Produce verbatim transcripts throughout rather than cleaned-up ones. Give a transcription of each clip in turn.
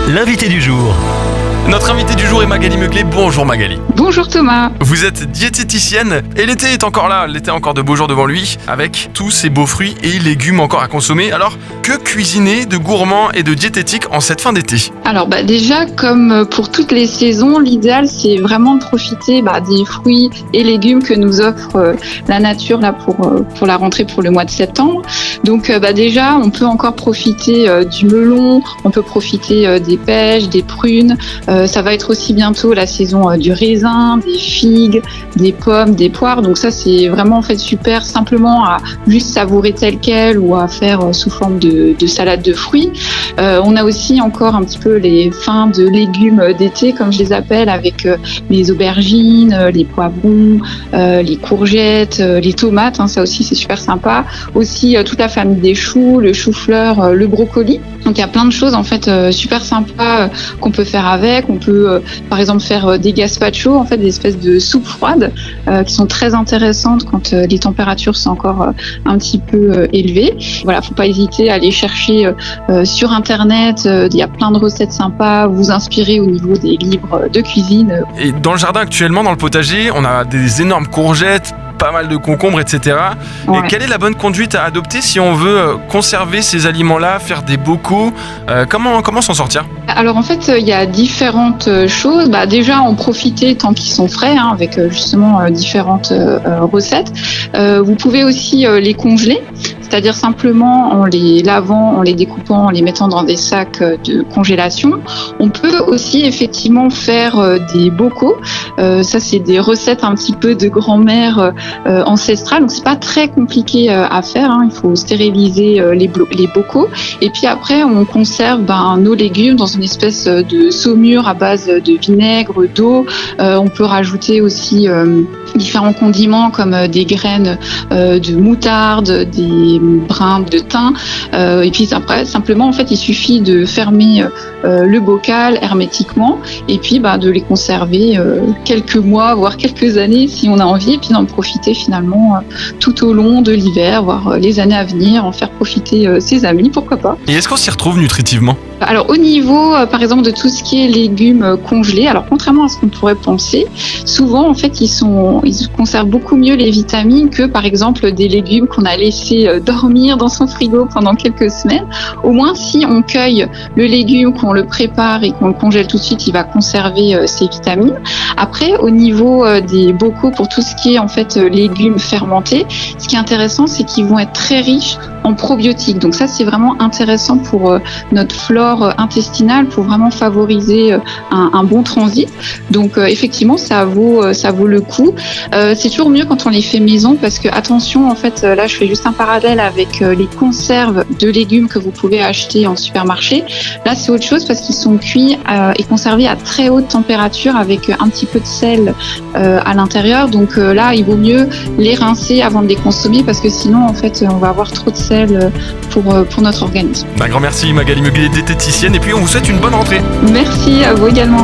l'invité du jour. Notre invité du jour est Magali Meuclé. Bonjour Magali. Bonjour Thomas. Vous êtes diététicienne et l'été est encore là, l'été a encore de beaux jours devant lui, avec tous ces beaux fruits et légumes encore à consommer. Alors, que cuisiner de gourmand et de diététique en cette fin d'été ? Alors bah déjà, comme pour toutes les saisons, l'idéal c'est vraiment de profiter bah, des fruits et légumes que nous offre euh, la nature là pour euh, pour la rentrée pour le mois de septembre. Donc euh, bah déjà, on peut encore profiter euh, du melon, on peut profiter euh, des pêches, des prunes. Euh, ça va être aussi bientôt la saison euh, du raisin, des figues, des pommes, des poires. Donc ça c'est vraiment en fait super simplement à juste savourer tel quel ou à faire euh, sous forme de, de salade de fruits. Euh, on a aussi encore un petit peu les fins de légumes d'été comme je les appelle avec euh, les aubergines, euh, les poivrons, euh, les courgettes, euh, les tomates. Hein, ça aussi c'est super sympa. Aussi euh, toute la famille des choux, le chou-fleur, euh, le brocoli. Donc il y a plein de choses en fait euh, super sympas euh, qu'on peut faire avec. On peut euh, par exemple faire euh, des gazpacho, en fait des espèces de soupes froides euh, qui sont très intéressantes quand euh, les températures sont encore euh, un petit peu euh, élevées. Voilà, faut pas hésiter à aller chercher euh, euh, sur internet. Euh, il y a plein de recettes sympas. Vous inspirer au niveau des livres de cuisine. Et dans le jardin actuellement, dans le potager, on a des énormes courgettes, pas mal de concombres, et cetera. Ouais. Et quelle est la bonne conduite à adopter si on veut conserver ces aliments-là, faire des bocaux euh, Comment comment s'en sortir ? Alors en fait, il y a différentes choses. Bah, déjà, en profiter tant qu'ils sont frais, hein, avec justement euh, différentes euh, recettes. Euh, vous pouvez aussi euh, les congeler. C'est-à-dire simplement en les lavant, en les découpant, en les mettant dans des sacs de congélation. On peut aussi effectivement faire des bocaux. Euh, ça, c'est des recettes un petit peu de grand-mère euh, ancestrale. Donc, c'est pas très compliqué euh, à faire. Hein. Il faut stériliser euh, les, blo- les bocaux. Et puis après, on conserve ben, nos légumes dans une espèce de saumure à base de vinaigre, d'eau. Euh, on peut rajouter aussi euh, différents condiments comme euh, des graines euh, de moutarde, des brins de thym, euh, et puis après simplement en fait il suffit de fermer euh, le bocal hermétiquement et puis bah, de les conserver euh, quelques mois voire quelques années si on a envie et puis d'en profiter finalement euh, tout au long de l'hiver voire euh, les années à venir, en faire profiter euh, ses amis, pourquoi pas. Et est-ce qu'on s'y retrouve nutritivement ? Alors au niveau euh, par exemple de tout ce qui est légumes euh, congelés, alors contrairement à ce qu'on pourrait penser, souvent en fait ils sont ils conservent beaucoup mieux les vitamines que par exemple des légumes qu'on a laissés euh, dormir dans son frigo pendant quelques semaines. Au moins si on cueille le légume, qu'on le prépare et qu'on le congèle tout de suite, il va conserver euh, ses vitamines. Après au niveau euh, des bocaux pour tout ce qui est en fait euh, légumes fermentés, ce qui est intéressant c'est qu'ils vont être très riches en probiotiques. Donc ça c'est vraiment intéressant pour euh, notre flore intestinale pour vraiment favoriser un, un bon transit. Donc euh, effectivement ça vaut euh, ça vaut le coup. Euh, c'est toujours mieux quand on les fait maison parce que attention en fait là je fais juste un parallèle avec euh, les conserves de légumes que vous pouvez acheter en supermarché. Là c'est autre chose parce qu'ils sont cuits euh, et conservés à très haute température avec un petit peu de sel euh, à l'intérieur. Donc euh, là il vaut mieux les rincer avant de les consommer parce que sinon en fait on va avoir trop de sel pour euh, pour notre organisme. Un grand merci Magali Meuclé, diététicienne, et puis on vous souhaite une bonne rentrée. Merci à vous également.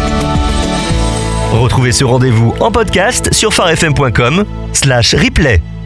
Retrouvez ce rendez-vous en podcast sur farfm point com slash replay.